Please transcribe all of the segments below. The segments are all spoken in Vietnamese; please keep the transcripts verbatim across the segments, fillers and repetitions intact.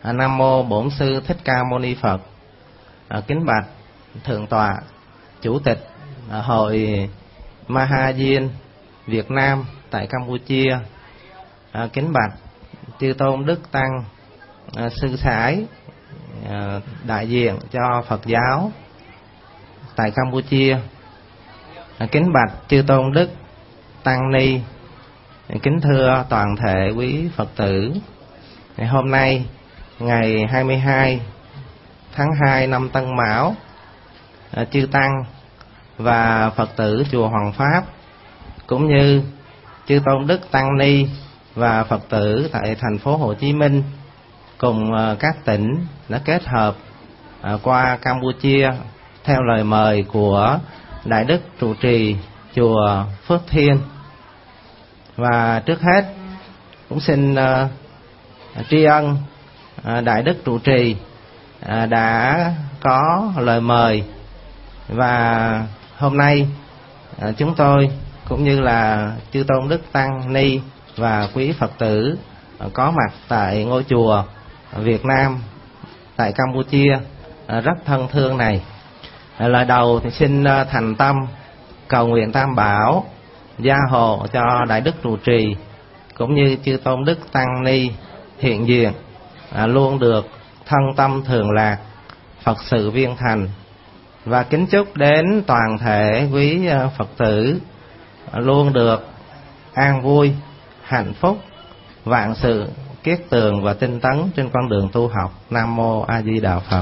Nam mô Bổn Sư Thích Ca Mâu Ni Phật. Kính bạch Thượng tọa Chủ tịch Hội Maha-Diên Việt Nam tại Campuchia. Kính bạch Chư Tôn Đức Tăng Sư Sãi, đại diện cho Phật giáo tại Campuchia. Kính bạch Chư Tôn Đức Tăng Ni. Kính thưa toàn thể quý Phật tử, hôm nay ngày hai mươi hai tháng hai năm Tân Mão, chư tăng và Phật tử chùa Hoàng Pháp cũng như chư Tôn Đức Tăng Ni và Phật tử tại thành phố Hồ Chí Minh cùng các tỉnh đã kết hợp qua Campuchia theo lời mời của Đại Đức trụ trì chùa Phước Thiên. Và trước hết cũng xin uh, tri ân uh, Đại Đức trụ trì uh, đã có lời mời, và hôm nay uh, chúng tôi cũng như là chư Tôn Đức Tăng Ni và quý Phật tử uh, có mặt tại ngôi chùa Việt Nam tại Campuchia uh, rất thân thương này. Uh, lời đầu thì xin uh, thành tâm cầu nguyện Tam Bảo gia hộ cho Đại Đức trụ trì cũng như chư Tôn Đức Tăng Ni hiện diện à, luôn được thân tâm thường lạc, Phật sự viên thành. Và kính chúc đến toàn thể quý à, Phật tử à, luôn được an vui, hạnh phúc, vạn sự kiết tường và tinh tấn trên con đường tu học. Nam mô A Di Đà Phật.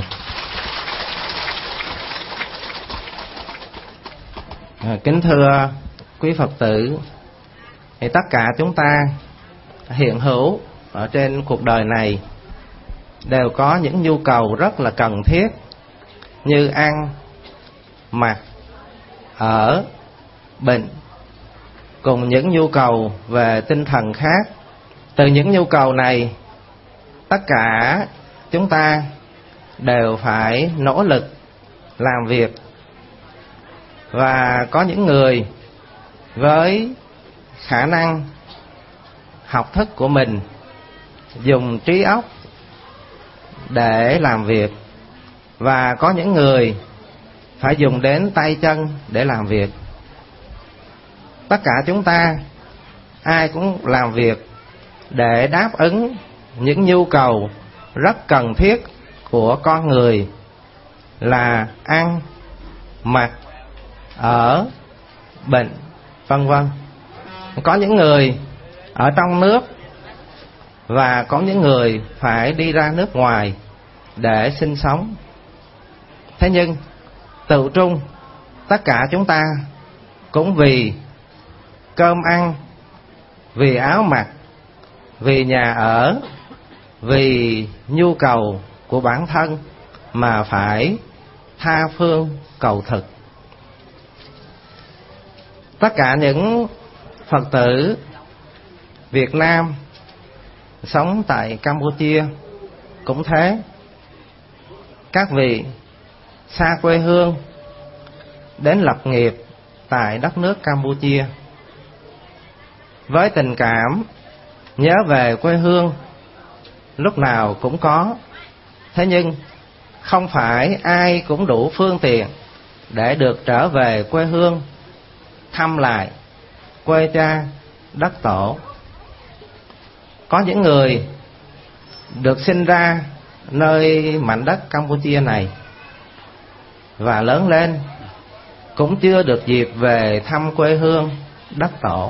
À, kính thưa quý Phật tử, thì tất cả chúng ta hiện hữu ở trên cuộc đời này đều có những nhu cầu rất là cần thiết như ăn, mặc, ở, bệnh, cùng những nhu cầu về tinh thần khác. Từ những nhu cầu này, tất cả chúng ta đều phải nỗ lực làm việc. Và có những người với khả năng học thức của mình dùng trí óc để làm việc, và có những người phải dùng đến tay chân để làm việc. Tất cả chúng ta ai cũng làm việc để đáp ứng những nhu cầu rất cần thiết của con người là ăn, mặc, ở, bệnh, vân vân. Có những người ở trong nước và có những người phải đi ra nước ngoài để sinh sống. Thế nhưng tự trung tất cả chúng ta cũng vì cơm ăn, vì áo mặc, vì nhà ở, vì nhu cầu của bản thân mà phải tha phương cầu thực. Tất cả những Phật tử Việt Nam sống tại Campuchia cũng thế. Các vị xa quê hương đến lập nghiệp tại đất nước Campuchia với tình cảm nhớ về quê hương lúc nào cũng có. Thế nhưng không phải ai cũng đủ phương tiện để được trở về quê hương thăm lại quê cha đất tổ. Có những người được sinh ra nơi mảnh đất Campuchia này và lớn lên cũng chưa được dịp về thăm quê hương đất tổ.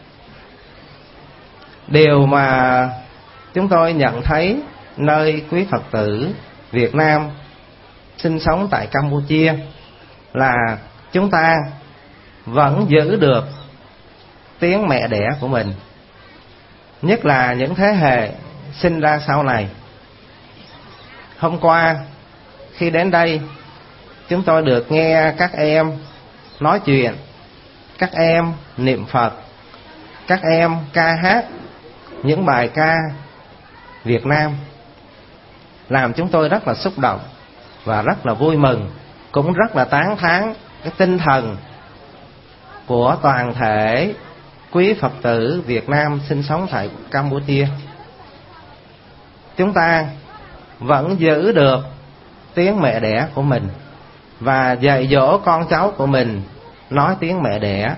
Điều mà chúng tôi nhận thấy nơi quý Phật tử Việt Nam sinh sống tại Campuchia là chúng ta vẫn giữ được tiếng mẹ đẻ của mình, nhất là những thế hệ sinh ra sau này. Hôm qua khi đến đây, chúng tôi được nghe các em nói chuyện, các em niệm Phật, các em ca hát những bài ca Việt Nam, làm chúng tôi rất là xúc động và rất là vui mừng, cũng rất là tán thán cái tinh thần của toàn thể quý Phật tử Việt Nam sinh sống tại Campuchia. Chúng ta vẫn giữ được tiếng mẹ đẻ của mình và dạy dỗ con cháu của mình nói tiếng mẹ đẻ.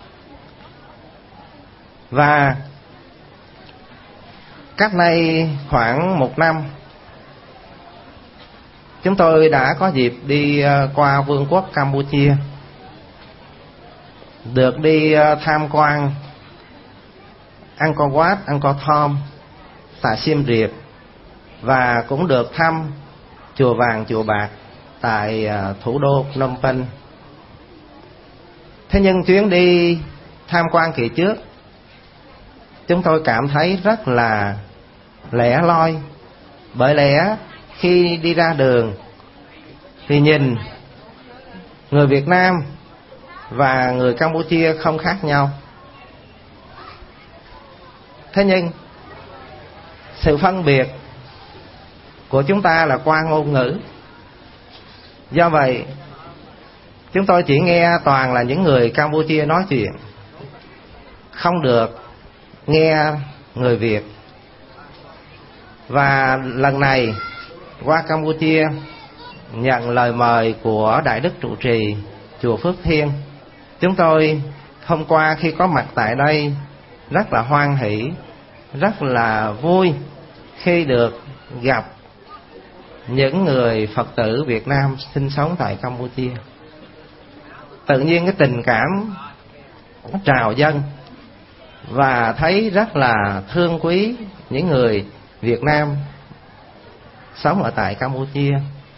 Và cách đây khoảng một năm, chúng tôi đã có dịp đi qua Vương quốc Campuchia, được đi tham quan Angkor Wat, Angkor Thom tại Siem Reap, và cũng được thăm chùa vàng chùa bạc tại thủ đô Phnom Penh. Thế nhưng chuyến đi tham quan kỳ trước, chúng tôi cảm thấy rất là lẻ loi, bởi lẽ khi đi ra đường thì nhìn người Việt Nam và người Campuchia không khác nhau. Thế nhưng sự phân biệt của chúng ta là qua ngôn ngữ. Do vậy chúng tôi chỉ nghe toàn là những người Campuchia nói chuyện, không được nghe người Việt. Và lần này qua Campuchia nhận lời mời của Đại Đức trụ trì chùa Phước Thiên, chúng tôi hôm qua khi có mặt tại đây rất là hoan hỷ, rất là vui khi được gặp những người Phật tử Việt Nam sinh sống tại Campuchia. Tự nhiên cái tình cảm trào dâng và thấy rất là thương quý những người Việt Nam sống ở tại Campuchia.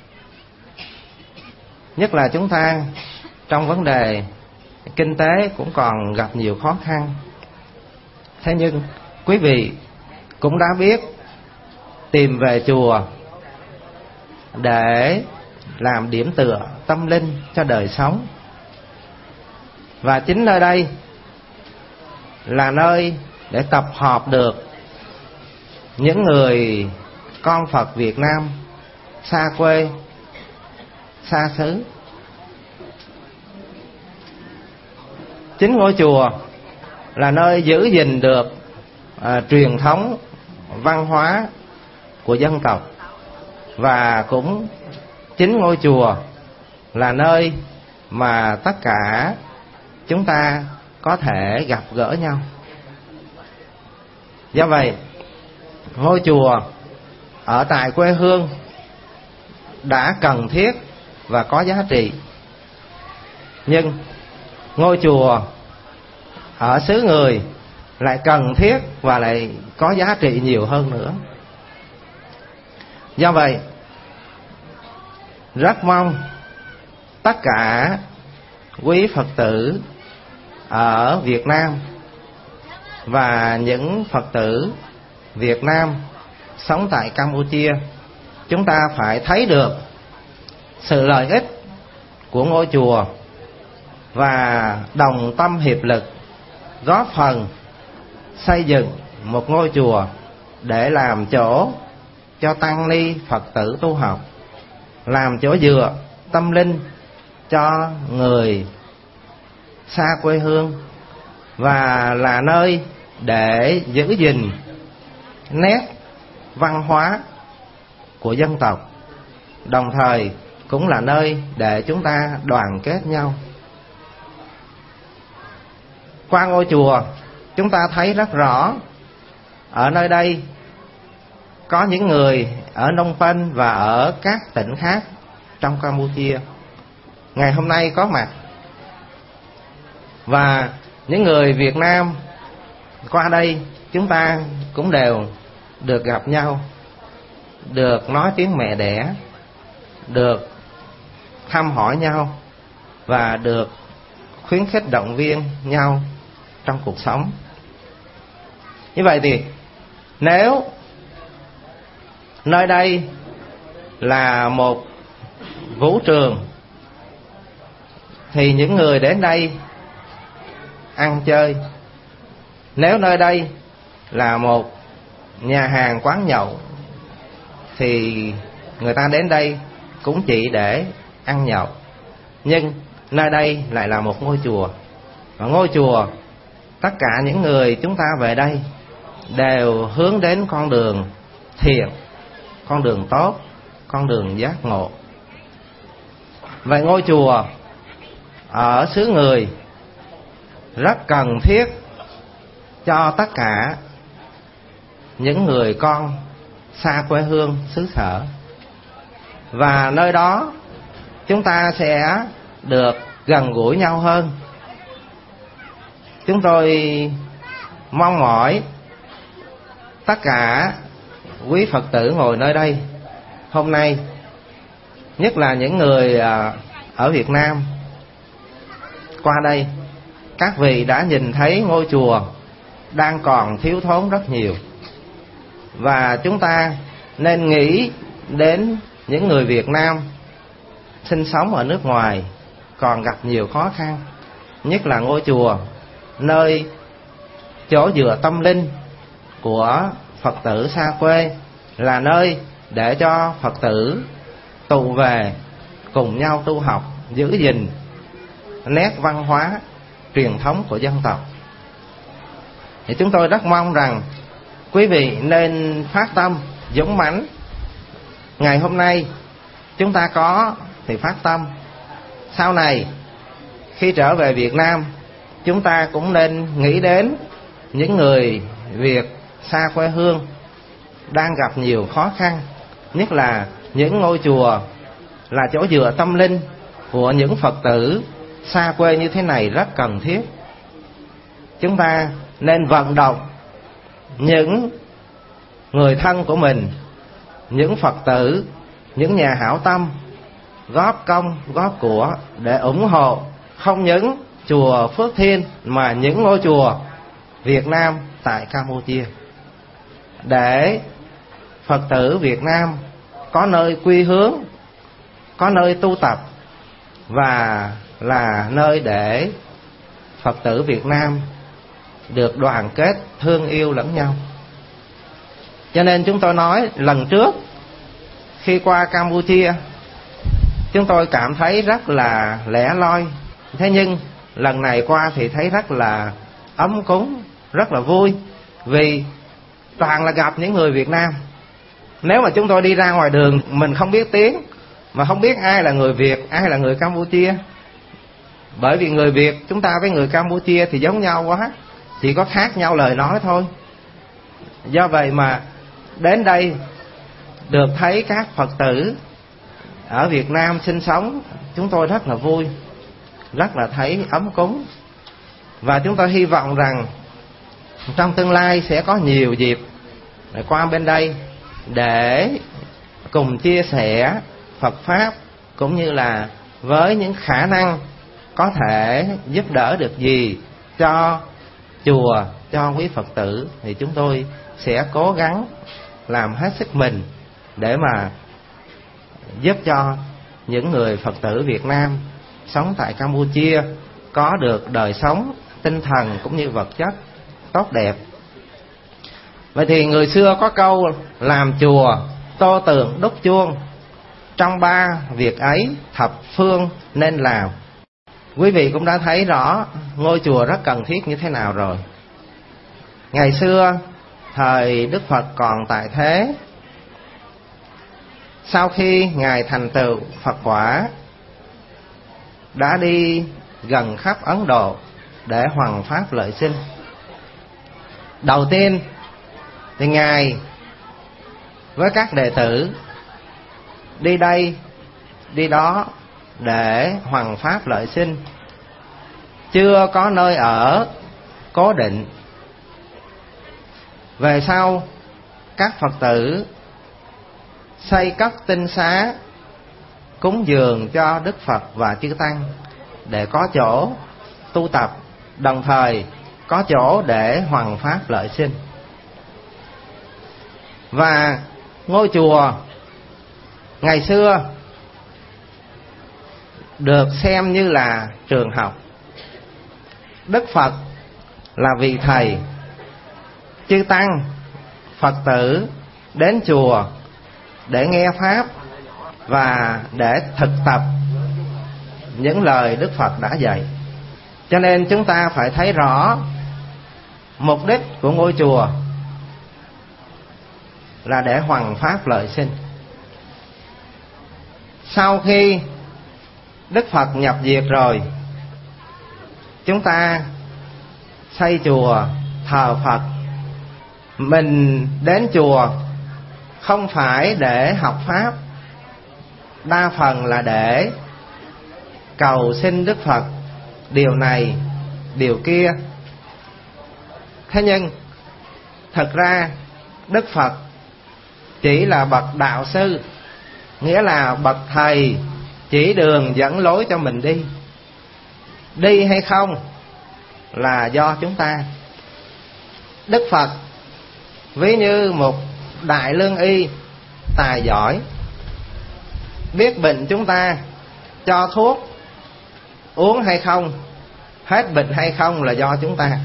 Nhất là chúng ta trong vấn đề kinh tế cũng còn gặp nhiều khó khăn. Thế nhưng quý vị cũng đã biết tìm về chùa để làm điểm tựa tâm linh cho đời sống. Và chính nơi đây là nơi để tập hợp được những người con Phật Việt Nam xa quê, xa xứ. Chính ngôi chùa là nơi giữ gìn được à, truyền thống văn hóa của dân tộc, và cũng chính ngôi chùa là nơi mà tất cả chúng ta có thể gặp gỡ nhau. Do vậy, ngôi chùa ở tại quê hương đã cần thiết và có giá trị, nhưng ngôi chùa ở xứ người lại cần thiết và lại có giá trị nhiều hơn nữa. Do vậy, rất mong tất cả quý Phật tử ở Việt Nam và những Phật tử Việt Nam sống tại Campuchia, chúng ta phải thấy được sự lợi ích của ngôi chùa và đồng tâm hiệp lực góp phần xây dựng một ngôi chùa để làm chỗ cho tăng ni Phật tử tu học, làm chỗ dựa tâm linh cho người xa quê hương, và là nơi để giữ gìn nét văn hóa của dân tộc, đồng thời cũng là nơi để chúng ta đoàn kết nhau. Qua ngôi chùa, chúng ta thấy rất rõ ở nơi đây có những người ở Phnom Penh và ở các tỉnh khác trong Campuchia ngày hôm nay có mặt, và những người Việt Nam qua đây chúng ta cũng đều được gặp nhau, được nói tiếng mẹ đẻ, được thăm hỏi nhau và được khuyến khích động viên nhau trong cuộc sống. Như vậy thì nếu nơi đây là một vũ trường thì những người đến đây ăn chơi. Nếu nơi đây là một nhà hàng quán nhậu thì người ta đến đây cũng chỉ để ăn nhậu. Nhưng nơi đây lại là một ngôi chùa, và ngôi chùa tất cả những người chúng ta về đây đều hướng đến con đường thiện, con đường tốt, con đường giác ngộ. Vậy ngôi chùa ở xứ người rất cần thiết cho tất cả những người con xa quê hương xứ sở. Và nơi đó chúng ta sẽ được gần gũi nhau hơn. Chúng tôi mong mỏi tất cả quý Phật tử ngồi nơi đây hôm nay, nhất là những người ở Việt Nam qua đây, các vị đã nhìn thấy ngôi chùa đang còn thiếu thốn rất nhiều. Và chúng ta nên nghĩ đến những người Việt Nam sinh sống ở nước ngoài còn gặp nhiều khó khăn, nhất là ngôi chùa, nơi chỗ dựa tâm linh của Phật tử xa quê, là nơi để cho Phật tử tụ về cùng nhau tu học, giữ gìn nét văn hóa truyền thống của dân tộc. Thì chúng tôi rất mong rằng quý vị nên phát tâm dũng mãnh. Ngày hôm nay chúng ta có thì phát tâm, sau này khi trở về Việt Nam, chúng ta cũng nên nghĩ đến những người Việt xa quê hương đang gặp nhiều khó khăn, nhất là những ngôi chùa là chỗ dựa tâm linh của những Phật tử xa quê như thế này rất cần thiết. Chúng ta nên vận động những người thân của mình, những Phật tử, những nhà hảo tâm góp công góp của để ủng hộ không những chùa Phước Thiên mà những ngôi chùa Việt Nam tại Campuchia, để Phật tử Việt Nam có nơi quy hướng, có nơi tu tập, và là nơi để Phật tử Việt Nam được đoàn kết thương yêu lẫn nhau. Cho nên chúng tôi nói lần trước khi qua Campuchia, chúng tôi cảm thấy rất là lẻ loi. Thế nhưng lần này qua thì thấy rất là ấm cúng, rất là vui, vì toàn là gặp những người Việt Nam. Nếu mà chúng tôi đi ra ngoài đường mình không biết tiếng, mà không biết ai là người Việt, ai là người Campuchia, bởi vì người Việt chúng ta với người Campuchia thì giống nhau quá, chỉ có khác nhau lời nói thôi. Do vậy mà đến đây được thấy các Phật tử ở Việt Nam sinh sống, chúng tôi rất là vui, rất là thấy ấm cúng. Và chúng tôi hy vọng rằng trong tương lai sẽ có nhiều dịp để qua bên đây để cùng chia sẻ Phật Pháp, cũng như là với những khả năng có thể giúp đỡ được gì cho chùa, cho quý Phật tử, thì chúng tôi sẽ cố gắng làm hết sức mình để mà giúp cho những người Phật tử Việt Nam sống tại Campuchia có được đời sống tinh thần cũng như vật chất tốt đẹp. Vậy thì người xưa có câu làm chùa tô tượng đúc chuông, trong ba việc ấy thập phương nên làm. Quý vị cũng đã thấy rõ ngôi chùa rất cần thiết như thế nào rồi. Ngày xưa thời Đức Phật còn tại thế, sau khi Ngài thành tựu Phật quả, đã đi gần khắp Ấn Độ để hoằng pháp lợi sinh. Đầu tiên thì Ngài với các đệ tử đi đây đi đó để hoằng pháp lợi sinh, chưa có nơi ở cố định. Về sau các Phật tử xây cất tinh xá cúng dường cho Đức Phật và chư Tăng để có chỗ tu tập, đồng thời có chỗ để hoằng pháp lợi sinh. Và ngôi chùa ngày xưa được xem như là trường học. Đức Phật là vị thầy, chư Tăng, Phật tử đến chùa để nghe Pháp và để thực tập những lời Đức Phật đã dạy. Cho nên chúng ta phải thấy rõ mục đích của ngôi chùa là để hoằng pháp lợi sinh. Sau khi Đức Phật nhập diệt rồi, chúng ta xây chùa thờ Phật. Mình đến chùa không phải để học pháp, đa phần là để cầu xin Đức Phật điều này điều kia. Thế nhưng thật ra Đức Phật chỉ là bậc đạo sư, nghĩa là bậc thầy chỉ đường dẫn lối cho mình đi. Đi hay không là do chúng ta. Đức Phật ví như một đại lương y tài giỏi, biết bệnh chúng ta, cho thuốc uống hay không, hết bệnh hay không là do chúng ta.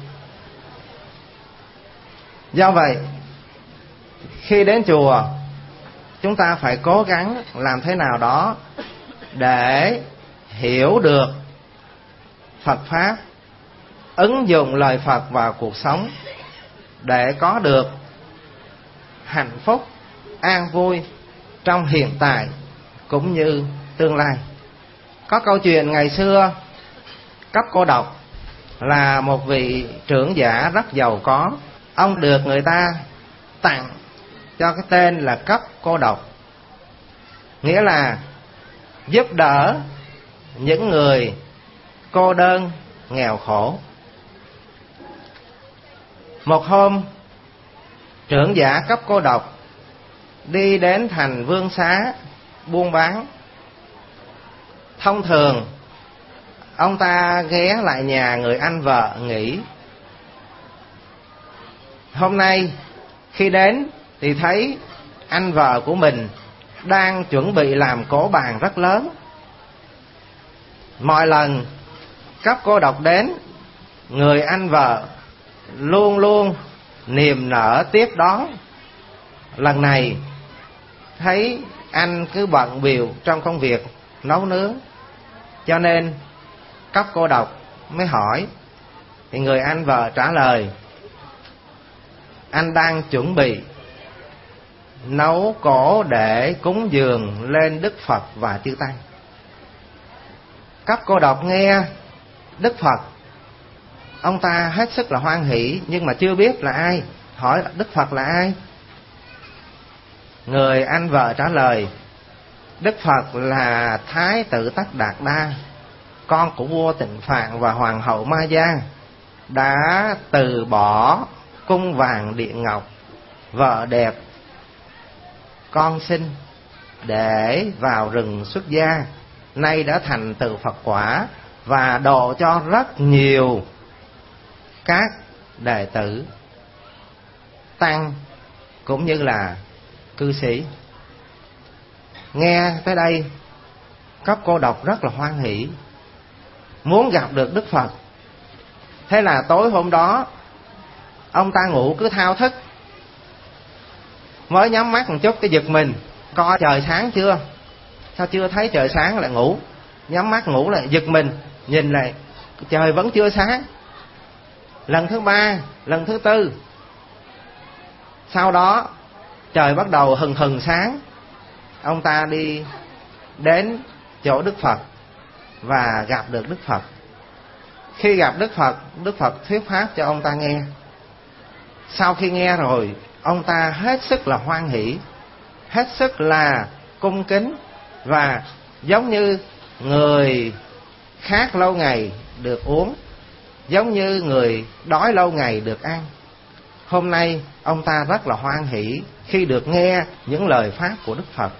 Do vậy, khi đến chùa, chúng ta phải cố gắng làm thế nào đó để hiểu được Phật Pháp, ứng dụng lời Phật vào cuộc sống để có được hạnh phúc, an vui trong hiện tại cũng như tương lai. Có câu chuyện ngày xưa, Cấp Cô Độc là một vị trưởng giả rất giàu có. Ông được người ta tặng cho cái tên là Cấp Cô Độc, nghĩa là giúp đỡ những người cô đơn, nghèo khổ. Một hôm, trưởng giả Cấp Cô Độc đi đến thành Vương Xá buôn bán. Thông thường ông ta ghé lại nhà người anh vợ nghỉ. Hôm nay khi đến thì thấy anh vợ của mình đang chuẩn bị làm cỗ bàn rất lớn. Mọi lần Cấp Cô Độc đến, người anh vợ luôn luôn niềm nở tiếp đón. Lần này thấy anh cứ bận bịu trong công việc nấu nướng, cho nên Cấp Cô Độc mới hỏi. Thì người anh vợ trả lời: anh đang chuẩn bị nấu cỗ để cúng dường lên Đức Phật và chư Tăng. Cấp Cô Độc nghe Đức Phật, ông ta hết sức là hoan hỷ, nhưng mà chưa biết là ai. Hỏi Đức Phật là ai? Người anh vợ trả lời: Đức Phật là Thái tử Tất Đạt Đa, con của vua Tịnh Phạn và hoàng hậu Ma Giang, đã từ bỏ cung vàng điện ngọc, vợ đẹp, con sinh để vào rừng xuất gia, nay đã thành tựu Phật quả và độ cho rất nhiều các đệ tử tăng cũng như là cư sĩ. Nghe tới đây, Cấp Cô Độc rất là hoan hỷ, muốn gặp được Đức Phật. Thế là tối hôm đó, ông ta ngủ cứ thao thức, mới nhắm mắt một chút cái giật mình, coi trời sáng chưa, sao chưa thấy trời sáng, lại ngủ. Nhắm mắt ngủ lại giật mình, nhìn lại trời vẫn chưa sáng. Lần thứ ba, lần thứ tư, sau đó trời bắt đầu hừng hừng sáng. Ông ta đi đến chỗ Đức Phật và gặp được Đức Phật. Khi gặp Đức Phật, Đức Phật thuyết pháp cho ông ta nghe. Sau khi nghe rồi, ông ta hết sức là hoan hỷ, hết sức là cung kính, và giống như người khát lâu ngày được uống, giống như người đói lâu ngày được ăn. Hôm nay ông ta rất là hoan hỷ khi được nghe những lời pháp của Đức Phật.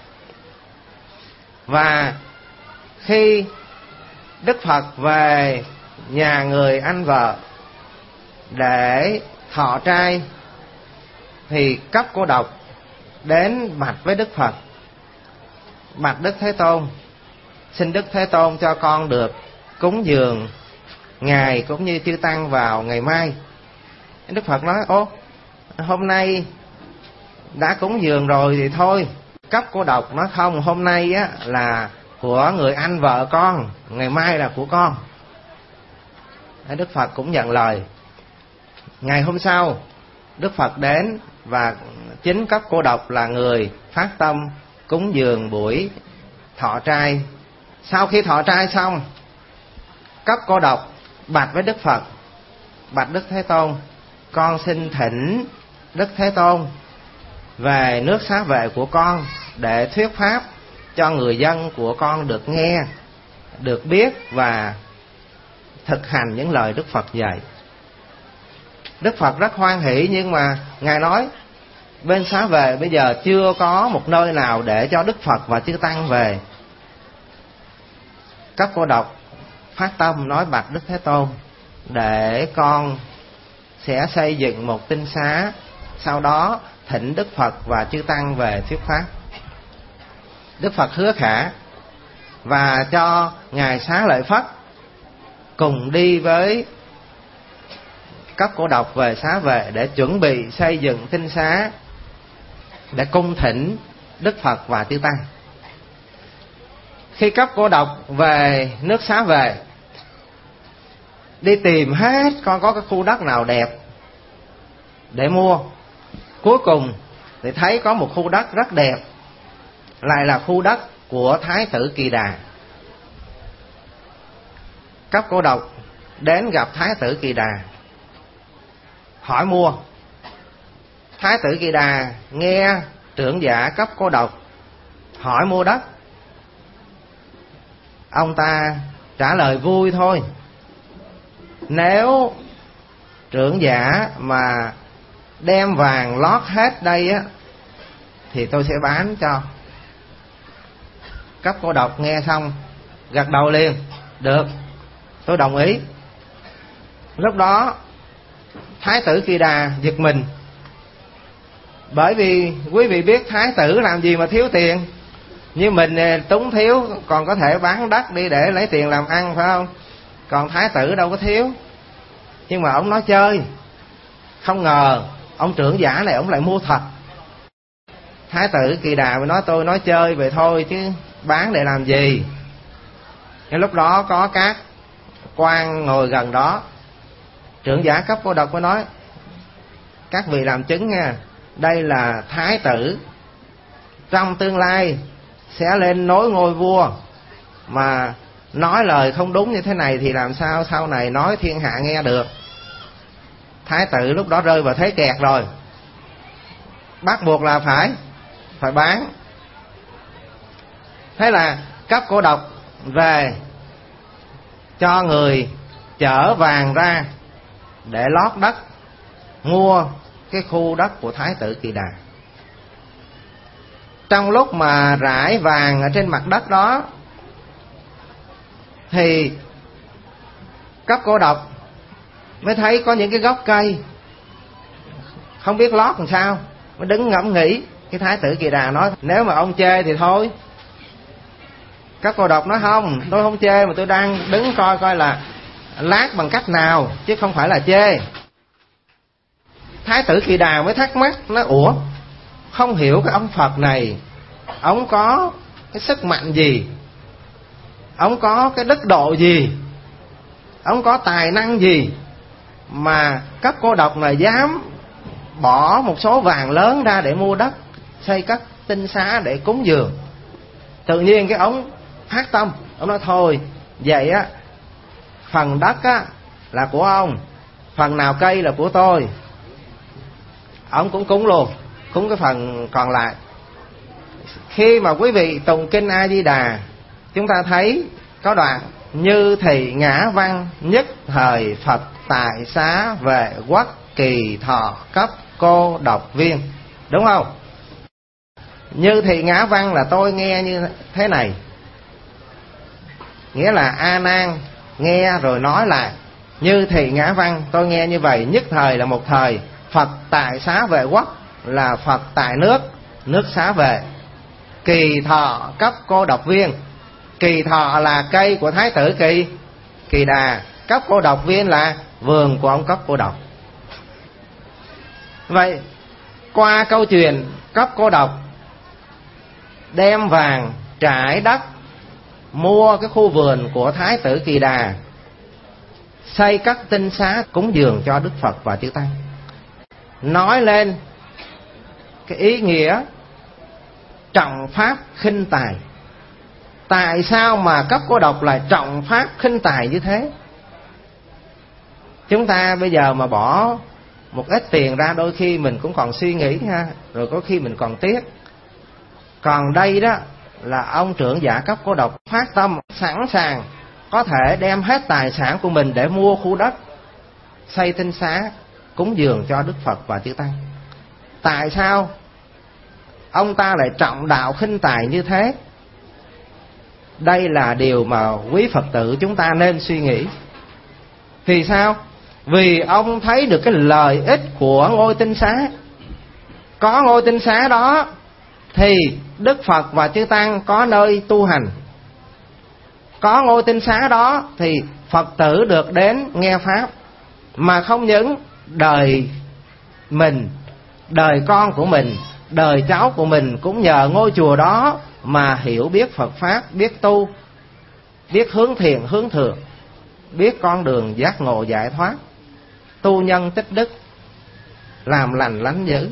Và khi Đức Phật về nhà người anh vợ để thọ trai, thì Cấp Cô Độc đến bạch với Đức Phật: bạch Đức Thế Tôn, xin Đức Thế Tôn cho con được cúng dường ngài cũng như chư tăng vào ngày mai. Đức Phật nói: ô, hôm nay đã cúng dường rồi thì thôi. Cấp Cô Độc nói: không, hôm nay á là của người anh vợ con, ngày mai là của con. Đức Phật cũng nhận lời. Ngày hôm sau, Đức Phật đến và chính cấp cô độc là người phát tâm cúng dường buổi thọ trai. Sau khi thọ trai xong, cấp cô độc bạch với Đức Phật: bạch Đức Thế Tôn, con xin thỉnh Đức Thế Tôn về nước Xá Vệ của con để thuyết pháp cho người dân của con được nghe, được biết và thực hành những lời Đức Phật dạy. Đức Phật rất hoan hỷ, nhưng mà Ngài nói bên Xá Vệ bây giờ chưa có một nơi nào để cho Đức Phật và chư Tăng về. Cấp cô độc phát tâm nói: bạch Đức Thế Tôn, để con sẽ xây dựng một tinh xá, sau đó thỉnh Đức Phật và chư Tăng về thuyết pháp. Đức Phật hứa khả và cho Ngài Xá Lợi Phất cùng đi với cấp cô độc về Xá Vệ để chuẩn bị xây dựng tinh xá để cung thỉnh Đức Phật và chư Tăng. Khi cấp cô độc về nước Xá Vệ, đi tìm hết con có cái khu đất nào đẹp để mua. Cuối cùng thì thấy có một khu đất rất đẹp, lại là khu đất của Thái tử Kỳ Đà. Cấp cô độc đến gặp Thái tử Kỳ Đà hỏi mua. Thái tử Kỳ Đà nghe trưởng giả cấp cô độc hỏi mua đất, ông ta trả lời vui thôi: nếu trưởng giả mà đem vàng lót hết đây á thì tôi sẽ bán cho. Cấp cô độc nghe xong gật đầu liền: được, tôi đồng ý. Lúc đó Thái tử Kỳ Đà giật mình, bởi vì quý vị biết thái tử làm gì mà thiếu tiền. Như mình túng thiếu còn có thể bán đất đi để lấy tiền làm ăn, phải không? Còn thái tử đâu có thiếu. Nhưng mà ông nói chơi, không ngờ ông trưởng giả này ông lại mua thật. Thái tử Kỳ Đà mới nói: tôi nói chơi vậy thôi chứ bán để làm gì. Cái lúc đó có các quan ngồi gần đó. Trưởng giả cấp cô độc mới nói: các vị làm chứng nha, đây là thái tử trong tương lai sẽ lên nối ngôi vua, mà nói lời không đúng như thế này thì làm sao sau này nói thiên hạ nghe được. Thái tử lúc đó rơi vào thế kẹt rồi, bắt buộc là phải phải bán. Thế là cấp cô độc về cho người chở vàng ra để lót đất mua cái khu đất của Thái tử Kỳ Đà. Trong lúc mà rải vàng ở trên mặt đất đó thì cấp cô độc mới thấy có những cái gốc cây không biết lót làm sao, mới đứng ngẫm nghĩ. Cái Thái tử Kỳ Đà nói: nếu mà ông chê thì thôi. Cấp cô độc nói: không, tôi không chê, mà tôi đang đứng coi coi là lát bằng cách nào, chứ không phải là chê. Thái tử Kỳ Đà mới thắc mắc, nói: ủa, không hiểu cái ông Phật này, ông có cái sức mạnh gì, ông có cái đức độ gì, ông có tài năng gì mà cấp cô độc này dám bỏ một số vàng lớn ra để mua đất xây các tinh xá để cúng dường. Tự nhiên cái ông phát tâm, ông nói: thôi vậy á, phần đất á là của ông, phần nào cây là của tôi. Ông cũng cúng luôn, cúng cái phần còn lại. Khi mà quý vị tụng kinh A Di Đà, chúng ta thấy có đoạn: như thì ngã văn nhất thời Phật tại xá về quốc kỳ thọ cấp cô độc viên, đúng không? Như thì ngã văn là tôi nghe như thế này, nghĩa là A Nan nghe rồi nói lại. Như thì ngã văn tôi nghe như vậy, nhất thời là một thời, Phật tại xá vệ quốc là Phật tại nước, nước xá vệ. Kỳ thọ cấp cô độc viên, kỳ thọ là cây của Thái tử Kỳ Kỳ Đà, cấp cô độc viên là vườn của ông cấp cô độc. Vậy qua câu chuyện cấp cô độc đem vàng trải đất mua cái khu vườn của Thái tử Kỳ Đà, xây các tinh xá cúng dường cho Đức Phật và chư Tăng. nói lên cái ý nghĩa trọng pháp khinh tài. Tại sao mà cấp cô độc lại trọng pháp khinh tài như thế? Chúng ta bây giờ mà bỏ một ít tiền ra, đôi khi mình cũng còn suy nghĩ ha, rồi có khi mình còn tiếc. Còn đây đó là ông trưởng giả cấp cô độc phát tâm sẵn sàng có thể đem hết tài sản của mình để mua khu đất, xây tinh xá, cúng dường cho Đức Phật và chư Tăng. Tại sao ông ta lại trọng đạo khinh tài như thế? Đây là điều mà quý Phật tử chúng ta nên suy nghĩ. Vì sao? Vì ông thấy được cái lợi ích của ngôi tinh xá. Có ngôi tinh xá đó thì Đức Phật và chư Tăng có nơi tu hành. Có ngôi tinh xá đó thì Phật tử được đến nghe Pháp. Mà không những đời mình, đời con của mình, đời cháu của mình cũng nhờ ngôi chùa đó mà hiểu biết Phật Pháp, biết tu, biết hướng thiện hướng thượng, biết con đường giác ngộ giải thoát, tu nhân tích đức, làm lành lánh dữ.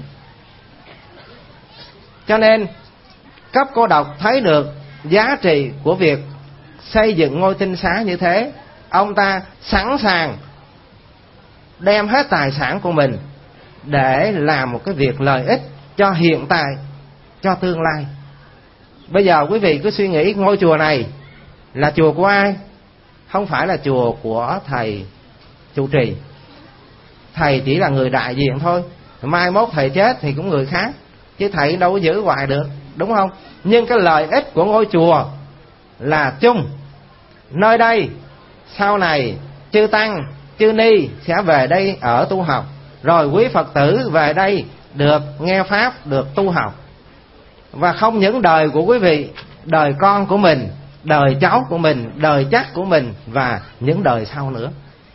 Cho nên cấp cô độc thấy được giá trị của việc xây dựng ngôi tinh xá như thế, ông ta sẵn sàng đem hết tài sản của mình để làm một cái việc lợi ích cho hiện tại, cho tương lai. Bây giờ quý vị cứ suy nghĩ, ngôi chùa này là chùa của ai? Không phải là chùa của thầy trụ trì. Thầy chỉ là người đại diện thôi. Mai mốt thầy chết thì cũng người khác, chứ thầy đâu có giữ hoài được, đúng không? Nhưng cái lợi ích của ngôi chùa là chung. Nơi đây sau này chư Tăng, chư Ni sẽ về đây ở tu học, rồi quý Phật tử về đây được nghe Pháp, được tu học. Và không những đời của quý vị, đời con của mình, đời cháu của mình, đời chắc của mình và những đời sau nữa.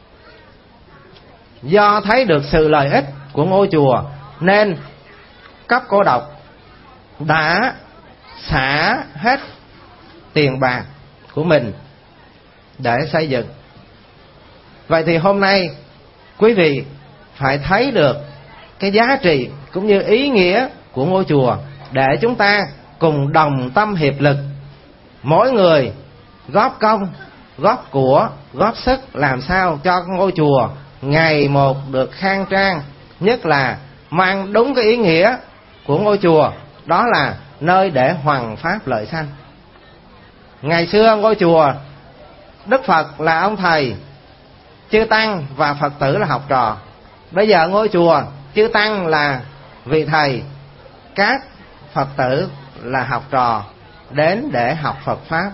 Do thấy được sự lợi ích của ngôi chùa nên cấp cô độc đã xả hết tiền bạc của mình để xây dựng. Vậy thì hôm nay quý vị phải thấy được cái giá trị cũng như ý nghĩa của ngôi chùa, để chúng ta cùng đồng tâm hiệp lực, mỗi người góp công, góp của, góp sức làm sao cho ngôi chùa ngày một được khang trang. Nhất là mang đúng cái ý nghĩa của ngôi chùa, đó là nơi để hoằng pháp lợi sanh. Ngày xưa ngôi chùa Đức Phật là ông thầy, chư Tăng và Phật tử là học trò. Bây giờ ngôi chùa chư Tăng là vị thầy, các Phật tử là học trò đến để học Phật Pháp.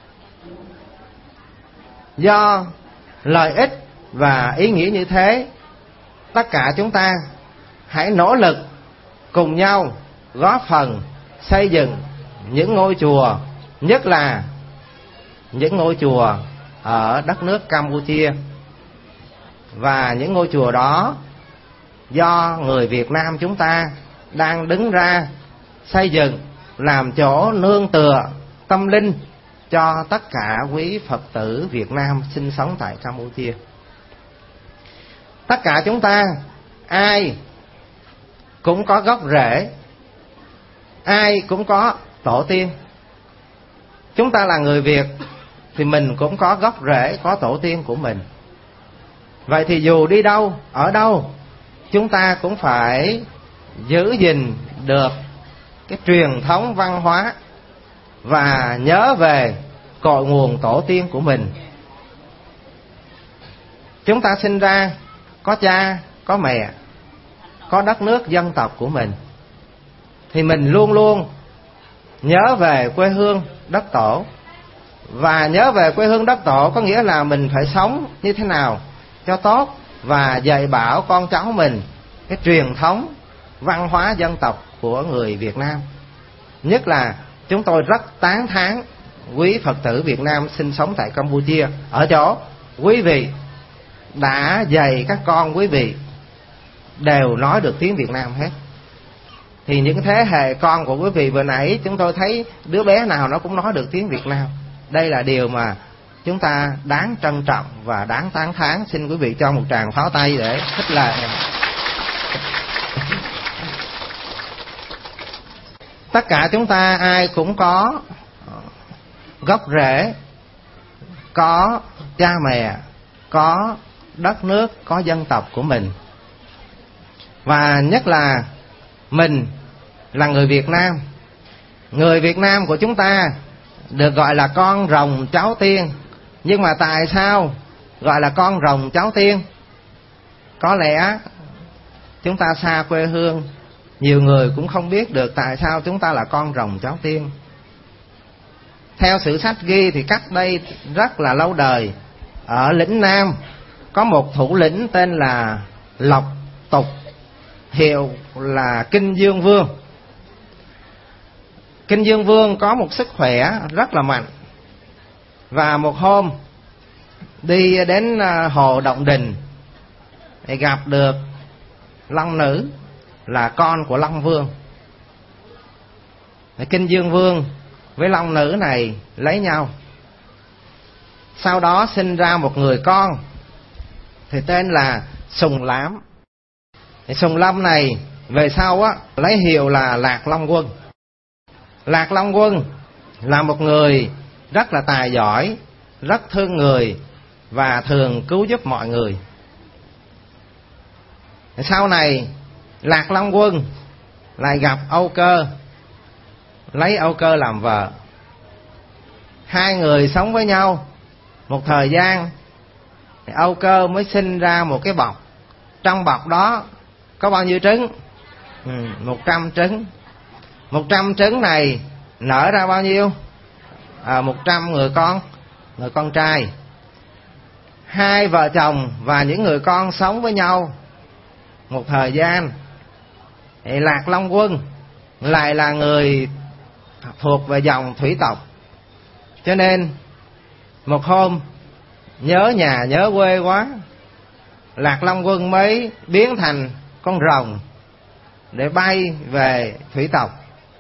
Do lợi ích và ý nghĩa như thế, tất cả chúng ta hãy nỗ lực cùng nhau góp phần xây dựng những ngôi chùa, nhất là những ngôi chùa ở đất nước Campuchia. Và những ngôi chùa đó do người Việt Nam chúng ta đang đứng ra xây dựng, làm chỗ nương tựa tâm linh cho tất cả quý Phật tử Việt Nam sinh sống tại Campuchia. Tất cả chúng ta ai cũng có gốc rễ, ai cũng có tổ tiên. Chúng ta là người Việt thì mình cũng có gốc rễ, có tổ tiên của mình. Vậy thì dù đi đâu, ở đâu, chúng ta cũng phải giữ gìn được cái truyền thống văn hóa và nhớ về cội nguồn tổ tiên của mình. Chúng ta sinh ra có cha, có mẹ, có đất nước dân tộc của mình, thì mình luôn luôn nhớ về quê hương đất tổ. Và nhớ về quê hương đất tổ có nghĩa là mình phải sống như thế nào cho tốt, và dạy bảo con cháu mình cái truyền thống văn hóa dân tộc của người Việt Nam. Nhất là chúng tôi rất tán thán quý Phật tử Việt Nam sinh sống tại Campuchia, ở chỗ quý vị đã dạy các con quý vị đều nói được tiếng Việt Nam hết. Thì những thế hệ con của quý vị vừa nãy chúng tôi thấy đứa bé nào nó cũng nói được tiếng Việt Nam. Đây là điều mà chúng ta đáng trân trọng và đáng tán thán. Xin quý vị cho một tràng pháo tay để khích lệ. Tất cả chúng ta ai cũng có gốc rễ, có cha mẹ, có đất nước, có dân tộc của mình. Và nhất là mình là người Việt Nam. Người Việt Nam của chúng ta được gọi là con rồng cháu tiên. Nhưng mà tại sao gọi là con rồng cháu tiên? Có lẽ chúng ta xa quê hương, nhiều người cũng không biết được tại sao chúng ta là con rồng cháu tiên. Theo sử sách ghi thì cách đây rất là lâu đời, ở lĩnh Nam có một thủ lĩnh tên là Lộc Tục, hiệu là Kinh Dương Vương. Kinh Dương Vương có một sức khỏe rất là mạnh. Và một hôm đi đến hồ Động Đình để gặp được Long Nữ là con của Long Vương. Kinh Dương Vương với Long Nữ này lấy nhau, sau đó sinh ra một người con thì tên là Sùng Lám. Sùng Lâm này về sau á lấy hiệu là Lạc Long Quân. Lạc Long Quân là một người rất là tài giỏi, rất thương người và thường cứu giúp mọi người. Sau này Lạc Long Quân lại gặp Âu Cơ, lấy Âu Cơ làm vợ. Hai người sống với nhau một thời gian, Âu Cơ mới sinh ra một cái bọc. Trong bọc đó có bao nhiêu trứng? Ừ, một trăm trứng. Một trăm trứng này nở ra bao nhiêu? À, một trăm người con, người con trai. Hai vợ chồng và những người con sống với nhau một thời gian, thì Lạc Long Quân lại là người thuộc về dòng thủy tộc. Cho nên một hôm nhớ nhà nhớ quê quá, Lạc Long Quân mới biến thành con rồng để bay về thủy tộc.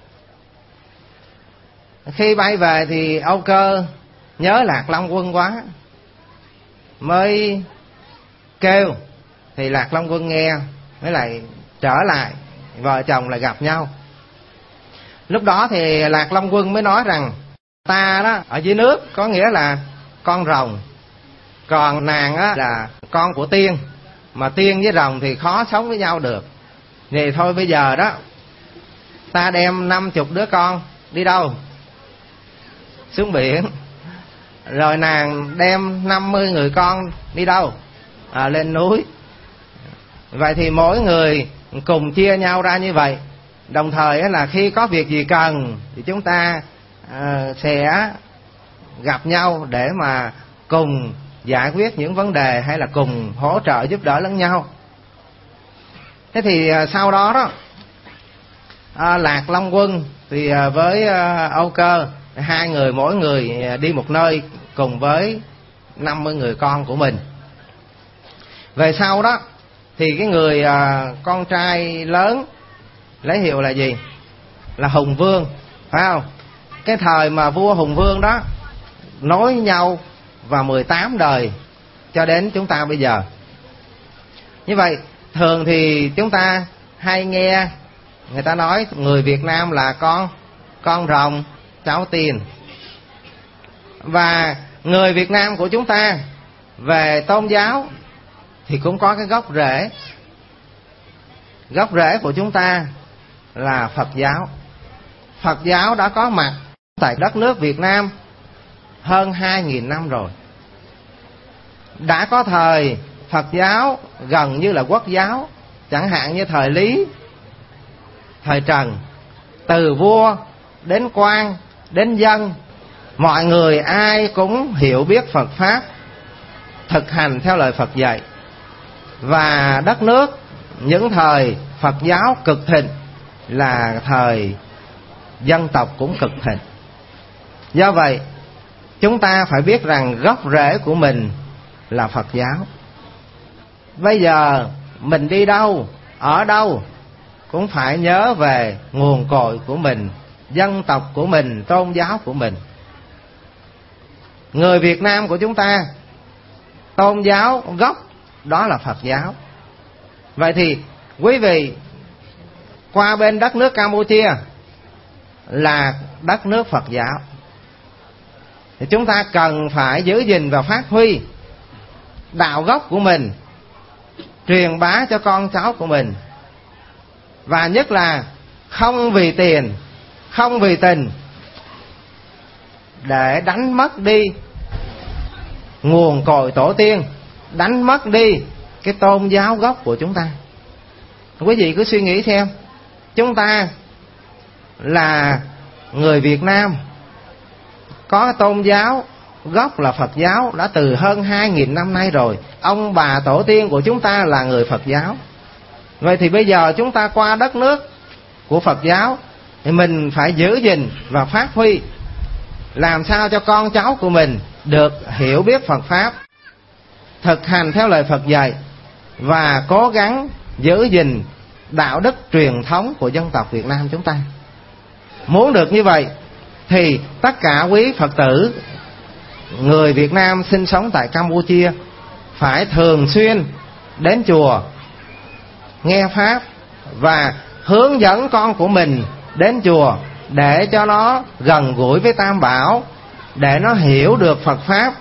Khi bay về thì Âu Cơ nhớ Lạc Long Quân quá, mới kêu, thì Lạc Long Quân nghe mới lại trở lại, vợ chồng lại gặp nhau. Lúc đó thì Lạc Long Quân mới nói rằng ta đó ở dưới nước có nghĩa là con rồng, còn nàng á là con của tiên, mà tiên với rồng thì khó sống với nhau được. Thì thôi bây giờ đó ta đem năm chục đứa con đi đâu? Xuống biển. Rồi nàng đem năm mươi người con đi đâu? À, lên núi. Vậy thì mỗi người cùng chia nhau ra như vậy. Đồng thời là khi có việc gì cần thì chúng ta à, sẽ gặp nhau để mà cùng giải quyết những vấn đề, hay là cùng hỗ trợ giúp đỡ lẫn nhau. Thế thì à, sau đó đó à, Lạc Long Quân thì à, với à, Âu Cơ, hai người mỗi người đi một nơi cùng với năm mươi người con của mình. Về sau đó thì cái người à, con trai lớn lấy hiệu là gì? Là Hùng Vương, phải không? Cái thời mà vua Hùng Vương đó nối nhau và mười tám đời cho đến chúng ta bây giờ. Như vậy thường thì chúng ta hay nghe người ta nói người Việt Nam là con con rồng cháu tiên. Và người Việt Nam của chúng ta về tôn giáo thì cũng có cái gốc rễ. Gốc rễ của chúng ta là Phật giáo. Phật giáo đã có mặt tại đất nước Việt Nam hơn hai nghìn năm rồi. Đã có thời Phật giáo gần như là quốc giáo, chẳng hạn như thời Lý, thời Trần, từ vua đến quan đến dân, mọi người ai cũng hiểu biết Phật Pháp, thực hành theo lời Phật dạy. Và đất nước những thời Phật giáo cực thịnh là thời dân tộc cũng cực thịnh. Do vậy chúng ta phải biết rằng gốc rễ của mình là Phật giáo. Bây giờ mình đi đâu, ở đâu cũng phải nhớ về nguồn cội của mình, dân tộc của mình, tôn giáo của mình. Người Việt Nam của chúng ta tôn giáo gốc đó là Phật giáo. Vậy thì quý vị qua bên đất nước Campuchia là đất nước Phật giáo, thì chúng ta cần phải giữ gìn và phát huy đạo gốc của mình, truyền bá cho con cháu của mình. Và nhất là không vì tiền, không vì tình để đánh mất đi nguồn cội tổ tiên, đánh mất đi cái tôn giáo gốc của chúng ta. Quý vị cứ suy nghĩ xem, chúng ta là người Việt Nam, có tôn giáo gốc là Phật giáo đã từ hơn hai nghìn năm nay rồi. Ông bà tổ tiên của chúng ta là người Phật giáo. Vậy thì bây giờ chúng ta qua đất nước của Phật giáo thì mình phải giữ gìn và phát huy, làm sao cho con cháu của mình được hiểu biết Phật Pháp, thực hành theo lời Phật dạy, và cố gắng giữ gìn đạo đức truyền thống của dân tộc Việt Nam chúng ta. Muốn được như vậy thì tất cả quý Phật tử người Việt Nam sinh sống tại Campuchia phải thường xuyên đến chùa nghe Pháp và hướng dẫn con của mình đến chùa để cho nó gần gũi với Tam Bảo, để nó hiểu được Phật Pháp,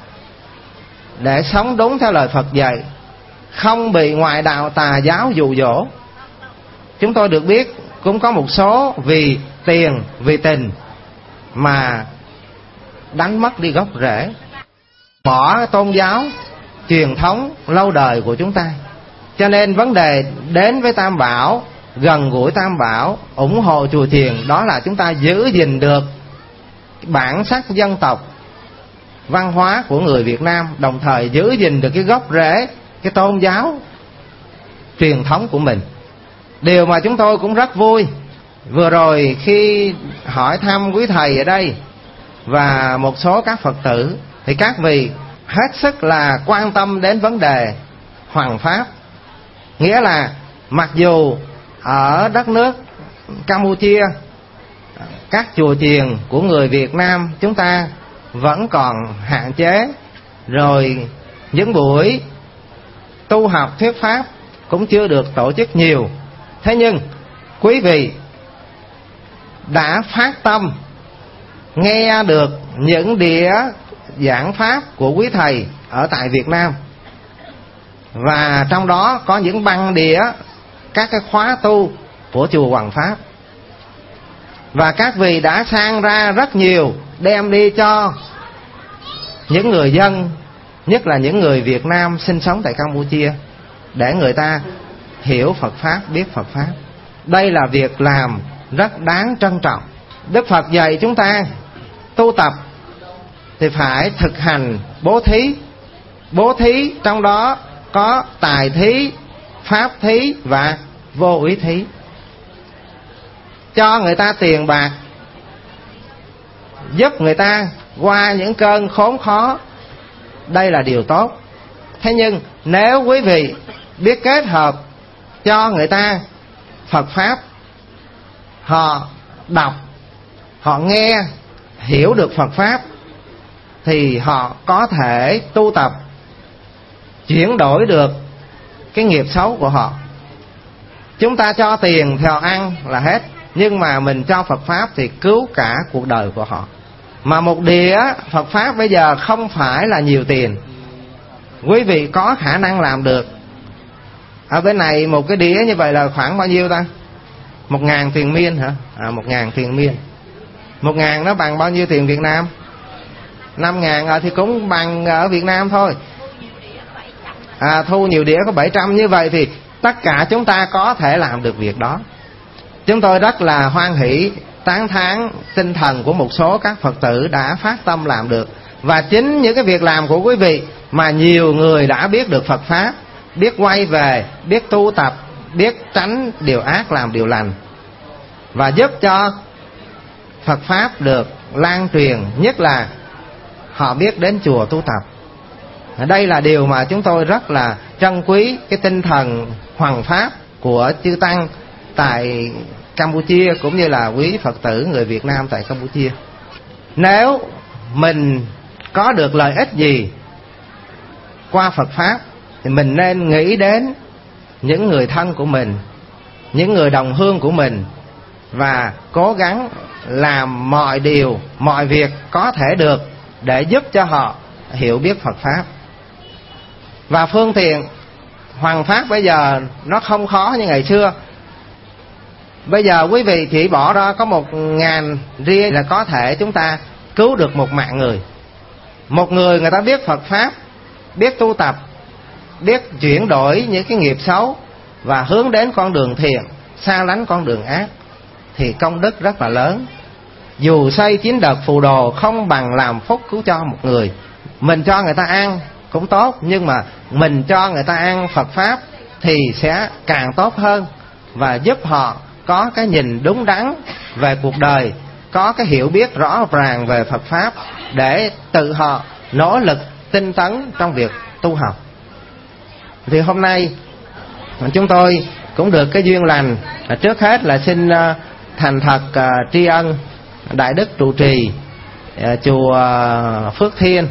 để sống đúng theo lời Phật dạy, không bị ngoại đạo tà giáo dụ dỗ. Chúng tôi được biết cũng có một số vì tiền, vì tình mà đánh mất đi gốc rễ, bỏ tôn giáo truyền thống lâu đời của chúng ta. Cho nên vấn đề đến với Tam Bảo, gần gũi Tam Bảo, ủng hộ chùa chiền, đó là chúng ta giữ gìn được bản sắc dân tộc, văn hóa của người Việt Nam, đồng thời giữ gìn được cái gốc rễ, cái tôn giáo truyền thống của mình. Điều mà chúng tôi cũng rất vui vừa rồi khi hỏi thăm quý thầy ở đây và một số các Phật tử, thì các vị hết sức là quan tâm đến vấn đề hoằng pháp. Nghĩa là mặc dù ở đất nước Campuchia, các chùa chiền của người Việt Nam chúng ta vẫn còn hạn chế, rồi những buổi tu học thuyết pháp cũng chưa được tổ chức nhiều. Thế nhưng quý vị đã phát tâm nghe được những đĩa giảng pháp của quý thầy ở tại Việt Nam, và trong đó có những băng đĩa các cái khóa tu của chùa Hoằng Pháp, và các vị đã sang ra rất nhiều đem đi cho những người dân, nhất là những người Việt Nam sinh sống tại Campuchia, để người ta hiểu Phật Pháp, biết Phật Pháp. Đây là việc làm rất đáng trân trọng. Đức Phật dạy chúng ta tu tập thì phải thực hành bố thí. Bố thí trong đó có tài thí, pháp thí và vô úy thí. Cho người ta tiền bạc, giúp người ta qua những cơn khốn khó, đây là điều tốt. Thế nhưng nếu quý vị biết kết hợp cho người ta Phật Pháp, họ đọc, họ nghe, hiểu được Phật Pháp, thì họ có thể tu tập, chuyển đổi được cái nghiệp xấu của họ. Chúng ta cho tiền thì họ ăn là hết, nhưng mà mình cho Phật Pháp thì cứu cả cuộc đời của họ. Mà một đĩa Phật Pháp bây giờ không phải là nhiều tiền, quý vị có khả năng làm được. Ở bên này một cái đĩa như vậy là khoảng bao nhiêu ta? Một ngàn tiền miên hả? À, một ngàn tiền miên. Một ngàn nó bằng bao nhiêu tiền Việt Nam? Năm ngàn à, thì cũng bằng ở Việt Nam thôi. À, thu nhiều đĩa có bảy trăm. Như vậy thì tất cả chúng ta có thể làm được việc đó. Chúng tôi rất là hoan hỷ, tán thán tinh thần của một số các Phật tử đã phát tâm làm được. Và chính những cái việc làm của quý vị mà nhiều người đã biết được Phật Pháp, biết quay về, biết tu tập, biết tránh điều ác làm điều lành, và giúp cho Phật Pháp được lan truyền, nhất là họ biết đến chùa tu tập. Đây là điều mà chúng tôi rất là trân quý, cái tinh thần hoằng pháp của chư Tăng tại Campuchia, cũng như là quý Phật tử người Việt Nam tại Campuchia. Nếu mình có được lợi ích gì qua Phật Pháp thì mình nên nghĩ đến những người thân của mình, những người đồng hương của mình, và cố gắng làm mọi điều, mọi việc có thể được để giúp cho họ hiểu biết Phật Pháp. Và phương tiện hoằng pháp bây giờ nó không khó như ngày xưa. Bây giờ quý vị chỉ bỏ ra có một ngàn ria là có thể chúng ta cứu được một mạng người. Một người người ta biết Phật Pháp, biết tu tập, biết chuyển đổi những cái nghiệp xấu và hướng đến con đường thiện, xa lánh con đường ác, thì công đức rất là lớn. Dù xây chín đợt phù đồ không bằng làm phúc cứu cho một người. Mình cho người ta ăn cũng tốt, nhưng mà mình cho người ta ăn Phật Pháp thì sẽ càng tốt hơn, và giúp họ có cái nhìn đúng đắn về cuộc đời, có cái hiểu biết rõ ràng về Phật Pháp, để tự họ nỗ lực tinh tấn trong việc tu học. Thì hôm nay chúng tôi cũng được cái duyên lành, trước hết là xin thành thật tri ân Đại Đức trụ trì chùa Phước Thiên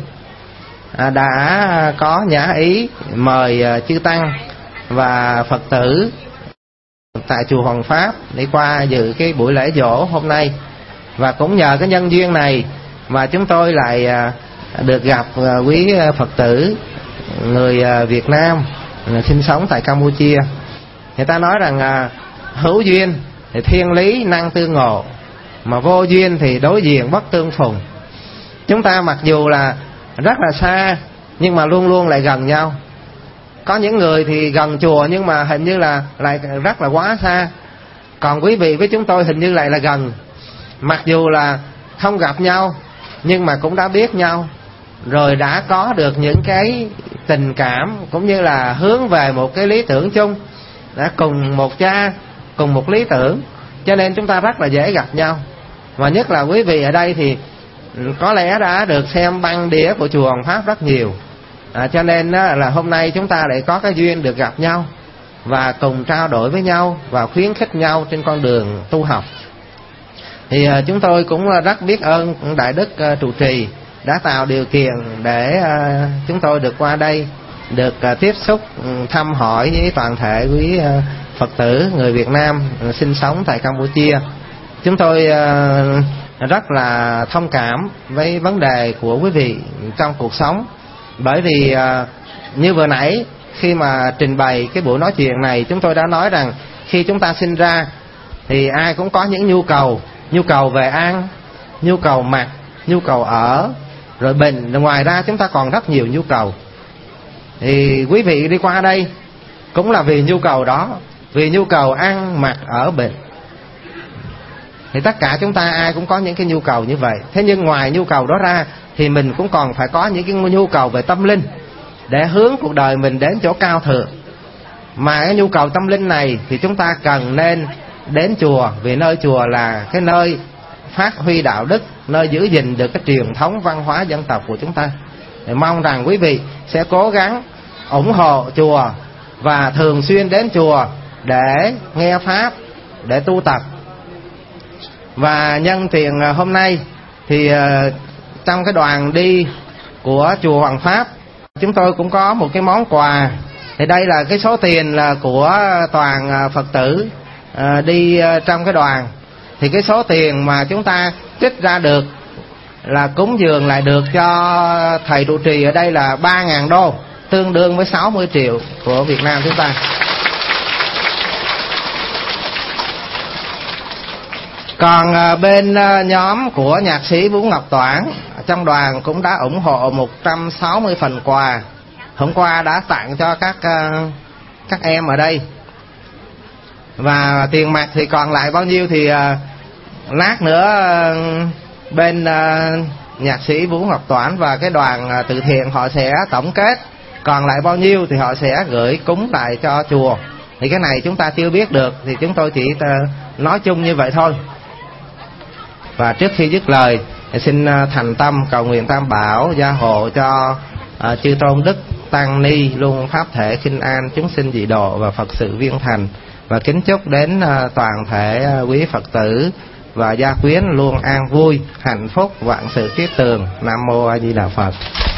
đã có nhã ý mời chư tăng và Phật tử tại chùa Hoằng Pháp đi qua dự cái buổi lễ giỗ hôm nay. Và cũng nhờ cái nhân duyên này mà chúng tôi lại được gặp quý Phật tử người Việt Nam sinh sống tại Campuchia. Người ta nói rằng hữu duyên thì thiên lý năng tương ngộ, mà vô duyên thì đối diện bất tương phùng. Chúng ta mặc dù là rất là xa nhưng mà luôn luôn lại gần nhau. Có những người thì gần chùa nhưng mà hình như là lại rất là quá xa. Còn quý vị với chúng tôi hình như lại là gần. Mặc dù là không gặp nhau nhưng mà cũng đã biết nhau, rồi đã có được những cái tình cảm cũng như là hướng về một cái lý tưởng chung, đã cùng một cha, cùng một lý tưởng, cho nên chúng ta rất là dễ gặp nhau. Và nhất là quý vị ở đây thì có lẽ đã được xem băng đĩa của chùa Hoằng Pháp rất nhiều, à, cho nên là hôm nay chúng ta lại có cái duyên được gặp nhau và cùng trao đổi với nhau và khuyến khích nhau trên con đường tu học. Thì uh, chúng tôi cũng rất biết ơn Đại Đức uh, trụ trì đã tạo điều kiện để uh, chúng tôi được qua đây, được uh, tiếp xúc, um, thăm hỏi với toàn thể quý uh, Phật tử người Việt Nam uh, sinh sống tại Campuchia. Chúng tôi uh, rất là thông cảm với vấn đề của quý vị trong cuộc sống, bởi vì uh, như vừa nãy khi mà trình bày cái buổi nói chuyện này, chúng tôi đã nói rằng khi chúng ta sinh ra thì ai cũng có những nhu cầu, nhu cầu về ăn, nhu cầu mặc, nhu cầu ở, rồi bệnh. Ngoài ra chúng ta còn rất nhiều nhu cầu. Thì quý vị đi qua đây cũng là vì nhu cầu đó, vì nhu cầu ăn, mặc, ở, bệnh. Thì tất cả chúng ta ai cũng có những cái nhu cầu như vậy. Thế nhưng ngoài nhu cầu đó ra thì mình cũng còn phải có những cái nhu cầu về tâm linh, để hướng cuộc đời mình đến chỗ cao thượng. Mà cái nhu cầu tâm linh này thì chúng ta cần nên đến chùa, vì nơi chùa là cái nơi phát huy đạo đức, nơi giữ gìn được cái truyền thống văn hóa dân tộc của chúng ta. Thì mong rằng quý vị sẽ cố gắng ủng hộ chùa và thường xuyên đến chùa để nghe Pháp, để tu tập. Và nhân tiện hôm nay thì trong cái đoàn đi của chùa Hoằng Pháp, chúng tôi cũng có một cái món quà. Thì đây là cái số tiền là của toàn Phật tử đi trong cái đoàn. Thì cái số tiền mà chúng ta trích ra được là cúng dường lại được cho thầy trụ trì ở đây là ba ngàn đô, tương đương với sáu mươi triệu của Việt Nam chúng ta. Còn bên nhóm của nhạc sĩ Vũ Ngọc Toản, trong đoàn cũng đã ủng hộ một trăm sáu mươi phần quà. Hôm qua đã tặng cho các các em ở đây. Và tiền mặt thì còn lại bao nhiêu thì lát nữa bên nhạc sĩ Vũ Ngọc Toản và cái đoàn từ thiện họ sẽ tổng kết, còn lại bao nhiêu thì họ sẽ gửi cúng lại cho chùa. Thì cái này chúng ta chưa biết được, thì chúng tôi chỉ nói chung như vậy thôi. Và trước khi dứt lời, xin thành tâm cầu nguyện Tam Bảo gia hộ cho uh, chư tôn đức tăng ni luôn pháp thể khinh an, chúng sinh dị độ và Phật sự viên thành. Và kính chúc đến uh, toàn thể uh, quý Phật tử và gia quyến luôn an vui, hạnh phúc, vạn sự kiết tường. Nam mô A Di Đà Phật.